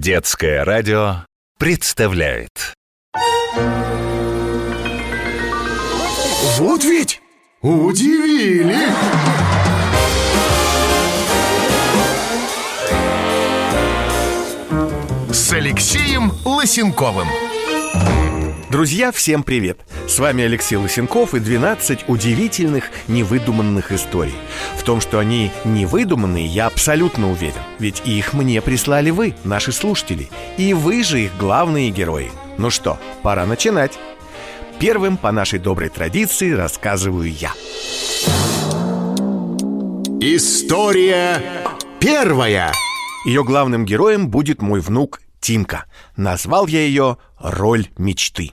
Детское радио представляет. Вот ведь удивили! С Алексеем Лысенковым. Друзья, всем привет! С вами Алексей Лысенков и 12 удивительных невыдуманных историй. В том, что они невыдуманные, я абсолютно уверен. Ведь их мне прислали вы, наши слушатели. И вы же их главные герои. Ну что, пора начинать. Первым, по нашей доброй традиции, рассказываю я. История первая. Ее главным героем будет мой внук Тимка. Назвал я ее «Роль мечты».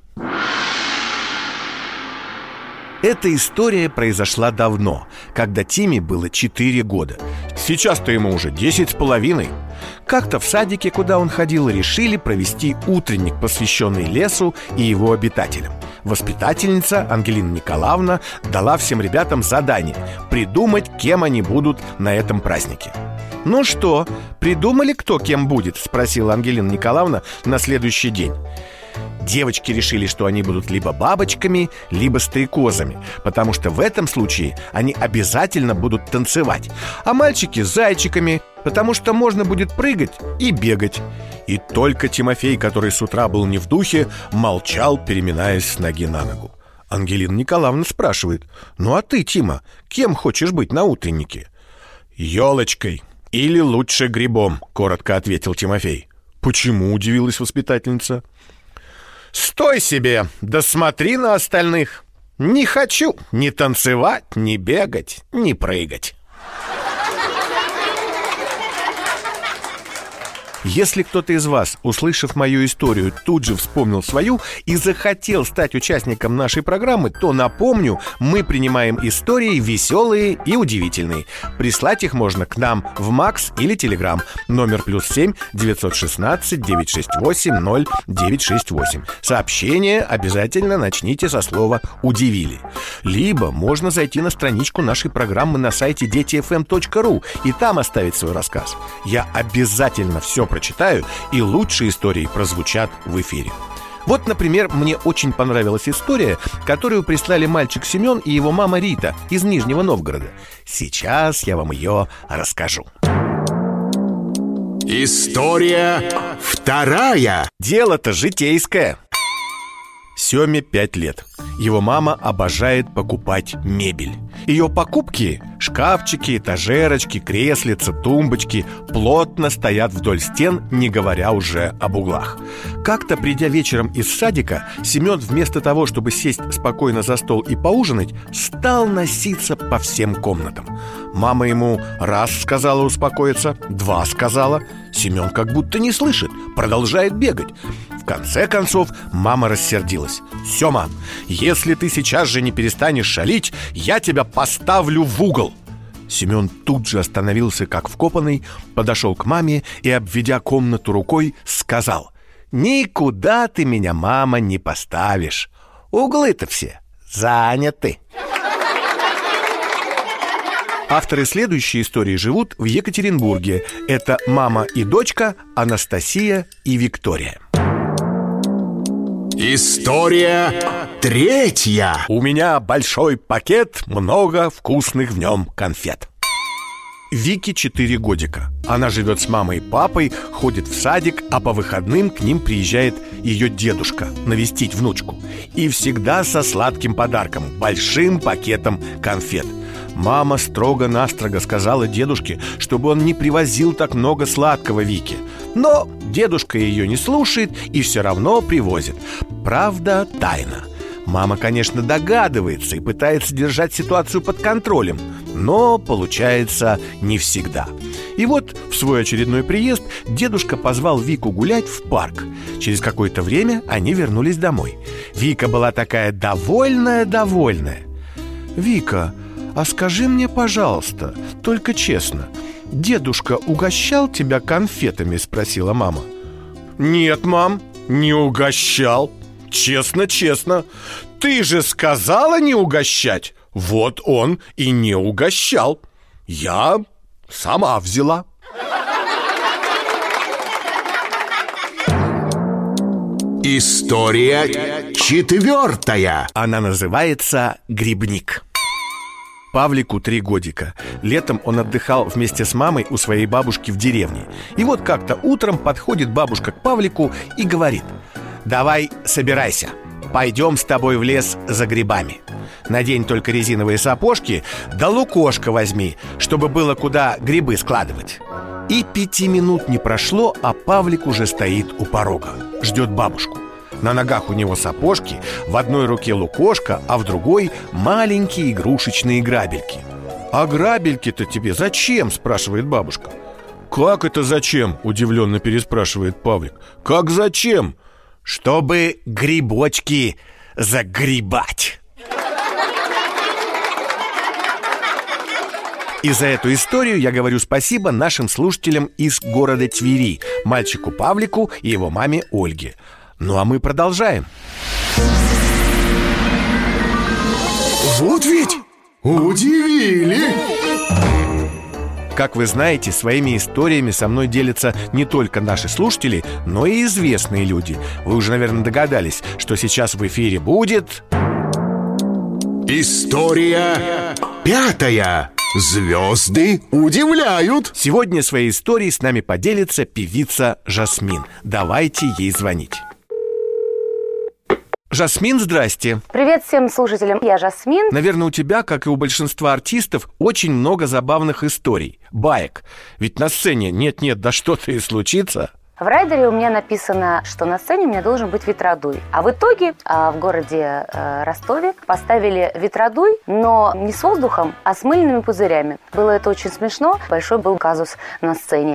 Эта история произошла давно, когда Тиме было 4 года. Сейчас-то ему уже 10 с половиной. Как-то в садике, куда он ходил, решили провести утренник, посвященный лесу и его обитателям. Воспитательница Ангелина Николаевна дала всем ребятам задание придумать, кем они будут на этом празднике. «Ну что, придумали, кто кем будет?» — спросила Ангелина Николаевна на следующий день. Девочки решили, что они будут либо бабочками, либо стрекозами, потому что в этом случае они обязательно будут танцевать, а мальчики — зайчиками, потому что можно будет прыгать и бегать. И только Тимофей, который с утра был не в духе, молчал, переминаясь с ноги на ногу. Ангелина Николаевна спрашивает: «Ну а ты, Тима, кем хочешь быть на утреннике?» «Елочкой или лучше грибом», — коротко ответил Тимофей. «Почему?» — удивилась воспитательница. «Стой себе, да смотри на остальных. Не хочу ни танцевать, ни бегать, ни прыгать». Если кто-то из вас, услышав мою историю, тут же вспомнил свою и захотел стать участником нашей программы, то напомню, мы принимаем истории веселые и удивительные. Прислать их можно к нам в Макс или Телеграм. Номер +7 916 968 0968. Сообщение обязательно начните со слова «удивили». Либо можно зайти на страничку нашей программы на сайте детифм.ру и там оставить свой рассказ. Я обязательно все прочитаю, и лучшие истории прозвучат в эфире. Вот, например, мне очень понравилась история, которую прислали мальчик Семен и его мама Рита из Нижнего Новгорода. Сейчас я вам ее расскажу. История вторая. Дело-то житейское. Семе 5 лет. Его мама обожает покупать мебель. Ее покупки – шкафчики, этажерочки, креслица, тумбочки – плотно стоят вдоль стен, не говоря уже об углах. Как-то, придя вечером из садика, Семен вместо того, чтобы сесть спокойно за стол и поужинать, стал носиться по всем комнатам. Мама ему раз сказала успокоиться, 2 сказала. Семен как будто не слышит, продолжает бегать. В конце концов мама рассердилась. «Сема, если ты сейчас же не перестанешь шалить, я тебя поставлю в угол». Семен тут же остановился как вкопанный, подошел к маме и, обведя комнату рукой, сказал: «Никуда ты меня, мама, не поставишь. Углы-то все заняты». Авторы следующей истории живут в Екатеринбурге. Это мама и дочка Анастасия и Виктория. История третья. У меня большой пакет, много вкусных в нем конфет. Вике 4 годика. Она живет с мамой и папой, ходит в садик, а по выходным к ним приезжает ее дедушка навестить внучку. И всегда со сладким подарком, большим пакетом конфет. Мама строго-настрого сказала дедушке, чтобы он не привозил так много сладкого Вике. Но дедушка ее не слушает и все равно привозит. Правда, тайна. Мама, конечно, догадывается и пытается держать ситуацию под контролем, но получается не всегда. И вот в свой очередной приезд дедушка позвал Вику гулять в парк. Через какое-то время они вернулись домой. Вика была такая довольная. «Вика, а скажи мне, пожалуйста, только честно, дедушка угощал тебя конфетами?» — спросила мама. «Нет, мам, не угощал. Честно. Ты же сказала не угощать. Вот он и не угощал. Я сама взяла». История 4. Она называется «Грибник». Павлику 3 годика. Летом он отдыхал вместе с мамой у своей бабушки в деревне. И вот как-то утром подходит бабушка к Павлику и говорит: «Давай, собирайся, пойдем с тобой в лес за грибами. Надень только резиновые сапожки, да лукошко возьми, чтобы было куда грибы складывать». И 5 минут не прошло, а Павлик уже стоит у порога, ждет бабушку. На ногах у него сапожки, в одной руке лукошко, а в другой маленькие игрушечные грабельки. «А грабельки-то тебе зачем?» – спрашивает бабушка. «Как это зачем?» – удивленно переспрашивает Павлик. «Как зачем?» «Чтобы грибочки загребать». И за эту историю я говорю спасибо нашим слушателям из города Твери, мальчику Павлику и его маме Ольге. Ну а мы продолжаем. Вот ведь удивили! Как вы знаете, своими историями со мной делятся не только наши слушатели, но и известные люди. Вы уже, наверное, догадались, что сейчас в эфире будет... История 5. Звезды удивляют. Сегодня своей историей с нами поделится певица Жасмин. Давайте ей звонить. Жасмин, здрасте. Привет всем слушателям, я Жасмин. Наверное, у тебя, как и у большинства артистов, очень много забавных историй, баек. Ведь на сцене нет-нет, да что-то и случится. В райдере у меня написано, что на сцене у меня должен быть ветродуй. А в итоге в городе Ростове поставили ветродуй, но не с воздухом, а с мыльными пузырями. Было это очень смешно. Большой был казус на сцене.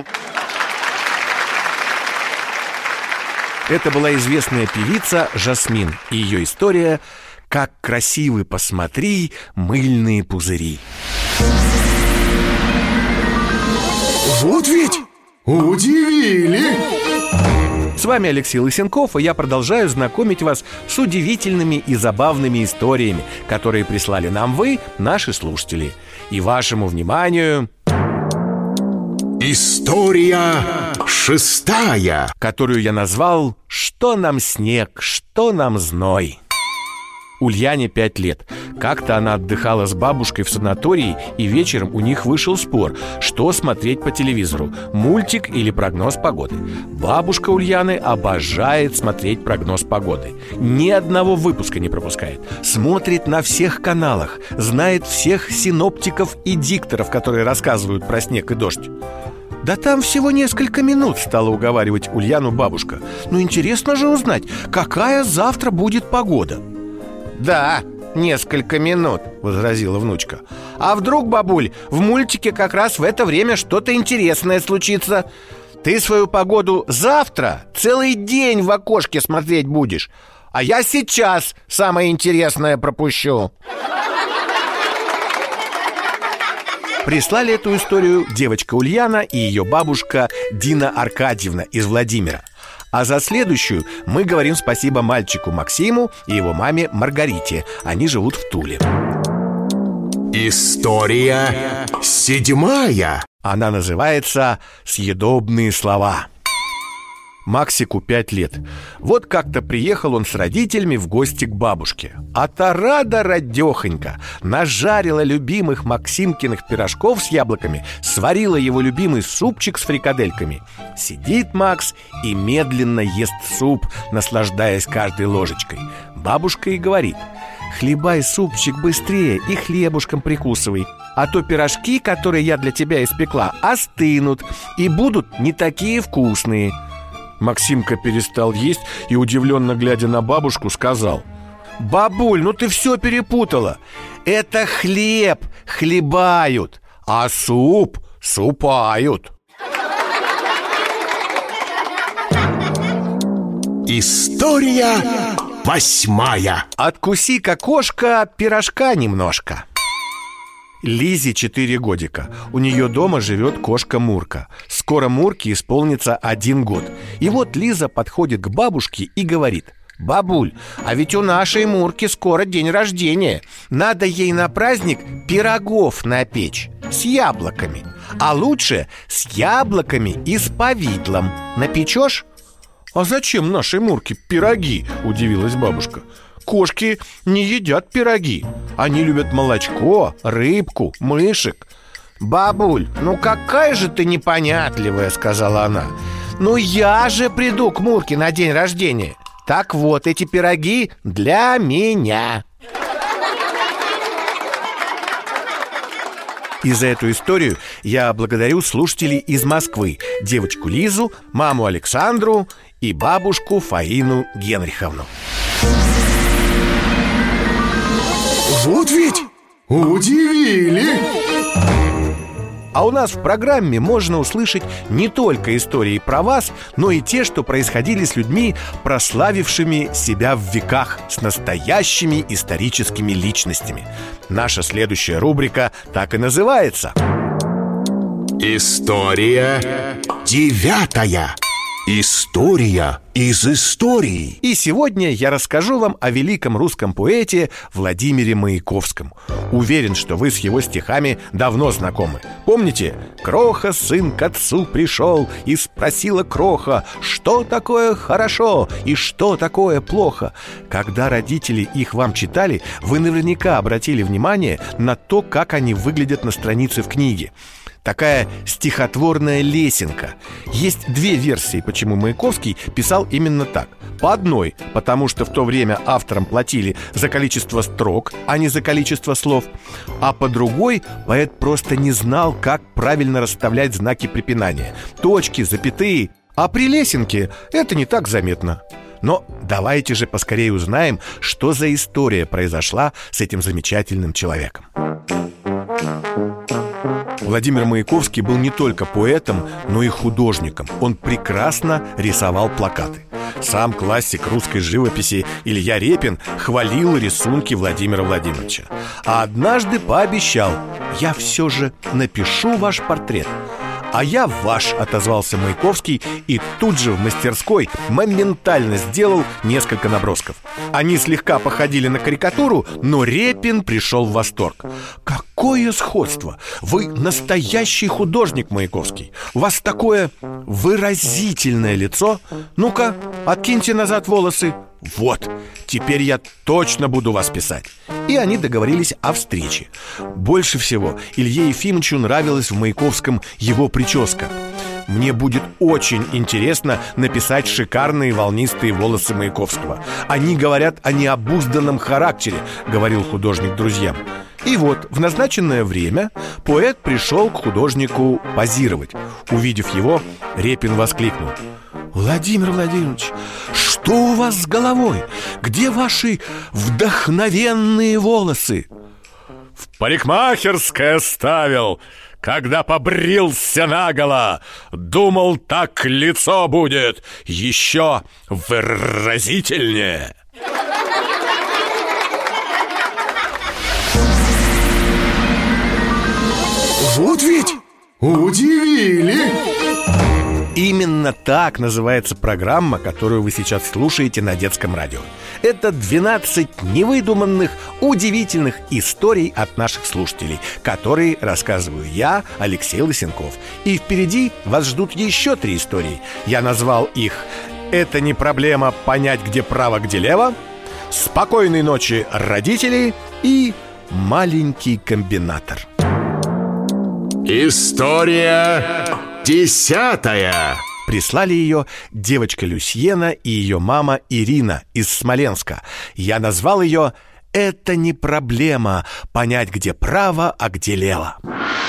Это была известная певица Жасмин. И ее история «Как красивы, посмотри, мыльные пузыри». Вот ведь удивили! С вами Алексей Лысенков, и я продолжаю знакомить вас с удивительными и забавными историями, которые прислали нам вы, наши слушатели. И вашему вниманию... История 6. Которую я назвал «Что нам снег, что нам зной». Ульяне 5 лет. Как-то она отдыхала с бабушкой в санатории, и вечером у них вышел спор, что смотреть по телевизору, мультик или прогноз погоды. Бабушка Ульяны обожает смотреть прогноз погоды. Ни одного выпуска не пропускает. Смотрит на всех каналах, знает всех синоптиков и дикторов, которые рассказывают про снег и дождь. «Да там всего несколько минут», — стала уговаривать Ульяну бабушка. «Ну интересно же узнать, какая завтра будет погода». «Да, несколько минут», — возразила внучка. «А вдруг, бабуль, в мультике как раз в это время что-то интересное случится? Ты свою погоду завтра целый день в окошке смотреть будешь, а я сейчас самое интересное пропущу». Прислали эту историю девочка Ульяна и ее бабушка Дина Аркадьевна из Владимира. А за следующую мы говорим спасибо мальчику Максиму и его маме Маргарите. Они живут в Туле. История 7. Она называется «Съедобные слова». Максику 5 лет. Вот как-то приехал он с родителями в гости к бабушке. А та рада-радехонька нажарила любимых Максимкиных пирожков с яблоками, сварила его любимый супчик с фрикадельками. Сидит Макс и медленно ест суп, наслаждаясь каждой ложечкой. Бабушка и говорит: «Хлебай супчик быстрее и хлебушком прикусывай, а то пирожки, которые я для тебя испекла, остынут и будут не такие вкусные». Максимка перестал есть и, удивленно глядя на бабушку, сказал: «Бабуль, ну ты все перепутала. Это хлеб хлебают, а суп супают». История 8. Откуси-ка, кошка, пирожка немножко. Лизе 4 годика. У нее дома живет кошка Мурка. Скоро Мурке исполнится 1 год. И вот Лиза подходит к бабушке и говорит: «Бабуль, а ведь у нашей Мурки скоро день рождения. Надо ей на праздник пирогов напечь с яблоками. А лучше с яблоками и с повидлом. Напечешь?» «А зачем нашей Мурке пироги?» – удивилась бабушка. «Кошки не едят пироги. Они любят молочко, рыбку, мышек». «Бабуль, ну какая же ты непонятливая», — сказала она. «Ну я же приду к Мурке на день рождения. Так вот, эти пироги для меня». И за эту историю я благодарю слушателей из Москвы: девочку Лизу, маму Александру и бабушку Фаину Генриховну. Вот ведь удивили! А у нас в программе можно услышать не только истории про вас, но и те, что происходили с людьми, прославившими себя в веках, с настоящими историческими личностями. Наша следующая рубрика так и называется: История 9. История из истории. И сегодня я расскажу вам о великом русском поэте Владимире Маяковском. Уверен, что вы с его стихами давно знакомы. Помните? «Кроха, сын, к отцу пришел, и спросила кроха, что такое хорошо и что такое плохо». Когда родители их вам читали, вы наверняка обратили внимание на то, как они выглядят на странице в книге. Такая стихотворная лесенка. Есть две версии, почему Маяковский писал именно так. По одной, потому что в то время авторам платили за количество строк, а не за количество слов. А по другой, поэт просто не знал, как правильно расставлять знаки препинания. Точки, запятые. А при лесенке это не так заметно. Но давайте же поскорее узнаем, что за история произошла с этим замечательным человеком. Владимир Маяковский был не только поэтом, но и художником. Он прекрасно рисовал плакаты. Сам классик русской живописи Илья Репин хвалил рисунки Владимира Владимировича. А однажды пообещал: «Я все же напишу ваш портрет». «А я ваш», — отозвался Маяковский, и тут же в мастерской моментально сделал несколько набросков. Они слегка походили на карикатуру, но Репин пришел в восторг. «Какое сходство! Вы настоящий художник, Маяковский! У вас такое выразительное лицо! Ну-ка, откиньте назад волосы! Вот, теперь я точно буду вас писать». И они договорились о встрече. Больше всего Илье Ефимовичу нравилась в Маяковском его прическа. «Мне будет очень интересно написать шикарные волнистые волосы Маяковского. Они говорят о необузданном характере», — говорил художник друзьям. И вот в назначенное время поэт пришел к художнику позировать. Увидев его, Репин воскликнул: «Владимир Владимирович, что у вас с головой? Где ваши вдохновенные волосы?» «В парикмахерской оставил, когда побрился наголо. Думал, так лицо будет еще выразительнее». Вот ведь удивили! Именно так называется программа, которую вы сейчас слушаете на детском радио. Это 12 невыдуманных, удивительных историй от наших слушателей, которые рассказываю я, Алексей Лысенков. И впереди вас ждут еще 3 истории. Я назвал их «Это не проблема понять, где право, где лево», «Спокойной ночи, родители» и «Маленький комбинатор». История 10. Прислали ее девочка Люсьена и ее мама Ирина из Смоленска. Я назвал ее «Это не проблема понять, где право, а где лево».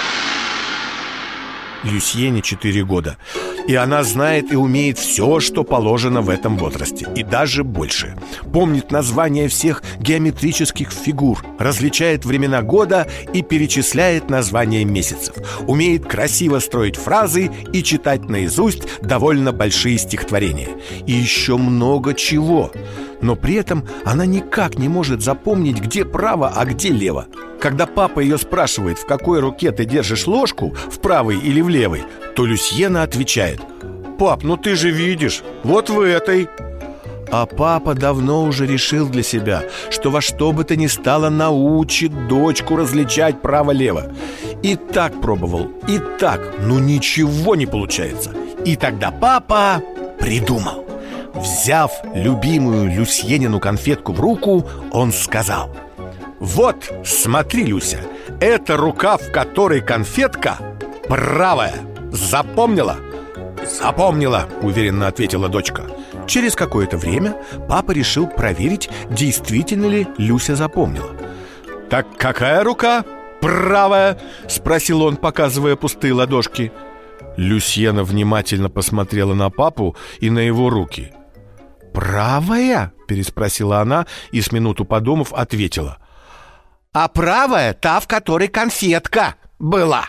Люсьене 4 года, и она знает и умеет все, что положено в этом возрасте, и даже больше. Помнит названия всех геометрических фигур, различает времена года и перечисляет названия месяцев. Умеет красиво строить фразы и читать наизусть довольно большие стихотворения. И еще много чего. Но при этом она никак не может запомнить, где право, а где лево. Когда папа ее спрашивает, в какой руке ты держишь ложку, в правой или в левой, то Люсьена отвечает: «Пап, ну ты же видишь, вот в этой». А папа давно уже решил для себя, что во что бы то ни стало научит дочку различать право-лево. И так пробовал, и так, но ничего не получается. И тогда папа придумал. Взяв любимую Люсьенину конфетку в руку, он сказал: «Вот, смотри, Люся, эта рука, в которой конфетка, правая. Запомнила?» «Запомнила», — уверенно ответила дочка. Через какое-то время папа решил проверить, действительно ли Люся запомнила. «Так какая рука? Правая?» — спросил он, показывая пустые ладошки. Люсьена внимательно посмотрела на папу и на его руки. «Правая?» — переспросила она и, с минуту подумав, ответила: «А правая та, в которой конфетка была».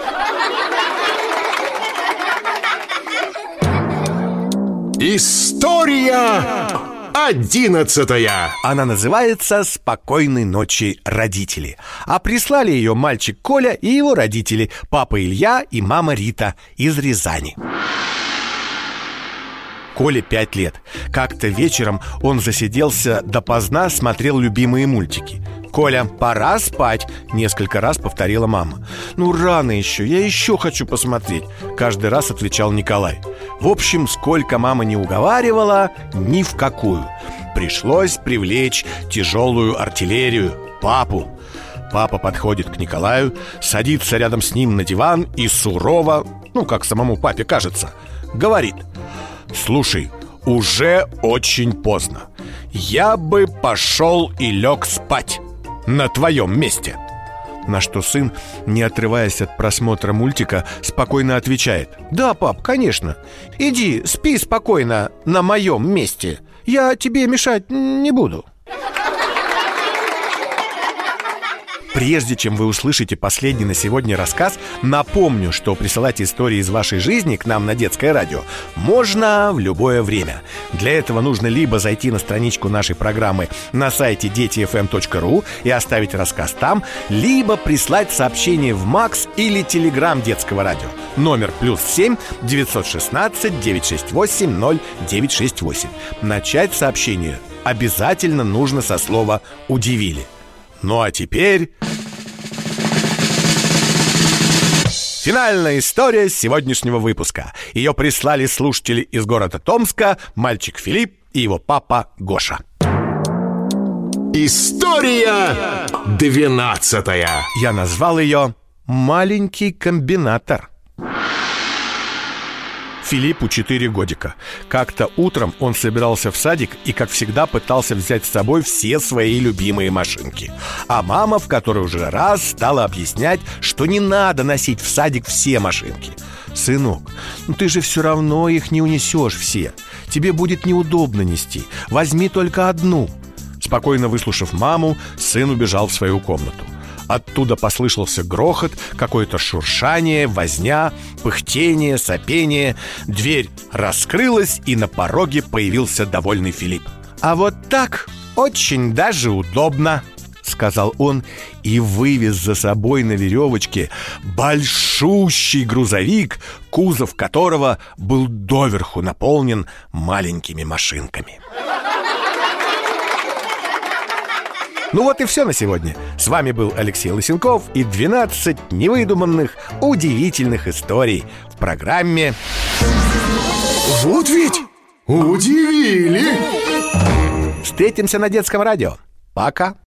История 11. Она называется «Спокойной ночи, родители». А прислали ее мальчик Коля и его родители, папа Илья и мама Рита из Рязани. Коле 5 лет. Как-то вечером он засиделся допоздна, смотрел любимые мультики. «Коля, пора спать», — несколько раз повторила мама. «Ну, рано еще, я еще хочу посмотреть», — каждый раз отвечал Николай. В общем, сколько мама не уговаривала, ни в какую. Пришлось привлечь тяжелую артиллерию — папу. Папа подходит к Николаю, садится рядом с ним на диван и сурово, как самому папе кажется, говорит: «Слушай, уже очень поздно. Я бы пошел и лег спать на твоем месте». На что сын, не отрываясь от просмотра мультика, спокойно отвечает: «Да, пап, конечно. Иди, спи спокойно на моем месте. Я тебе мешать не буду». Прежде чем вы услышите последний на сегодня рассказ, напомню, что присылать истории из вашей жизни к нам на детское радио можно в любое время. Для этого нужно либо зайти на страничку нашей программы на сайте детифм.ру и оставить рассказ там, либо прислать сообщение в МАКС или Телеграм детского радио. Номер +7 916 968 0968. Начать сообщение обязательно нужно со слова «удивили». Ну а теперь финальная история сегодняшнего выпуска. Ее прислали слушатели из города Томска, мальчик Филипп и его папа Гоша. История 12. Я назвал ее «Маленький комбинатор». Филиппу 4 годика. Как-то утром он собирался в садик и, как всегда, пытался взять с собой все свои любимые машинки. А мама в который уже раз стала объяснять, что не надо носить в садик все машинки. «Сынок, ты же все равно их не унесешь все. Тебе будет неудобно нести. Возьми только одну». Спокойно выслушав маму, сын убежал в свою комнату. Оттуда послышался грохот, какое-то шуршание, возня, пыхтение, сопение. Дверь раскрылась, и на пороге появился довольный Филипп. «А вот так очень даже удобно», — сказал он и вывез за собой на веревочке большущий грузовик, кузов которого был доверху наполнен маленькими машинками. Ну вот и все на сегодня. С вами был Алексей Лысенков и 12 невыдуманных, удивительных историй в программе Вот ведь удивили! «Встретимся на детском радио». Пока!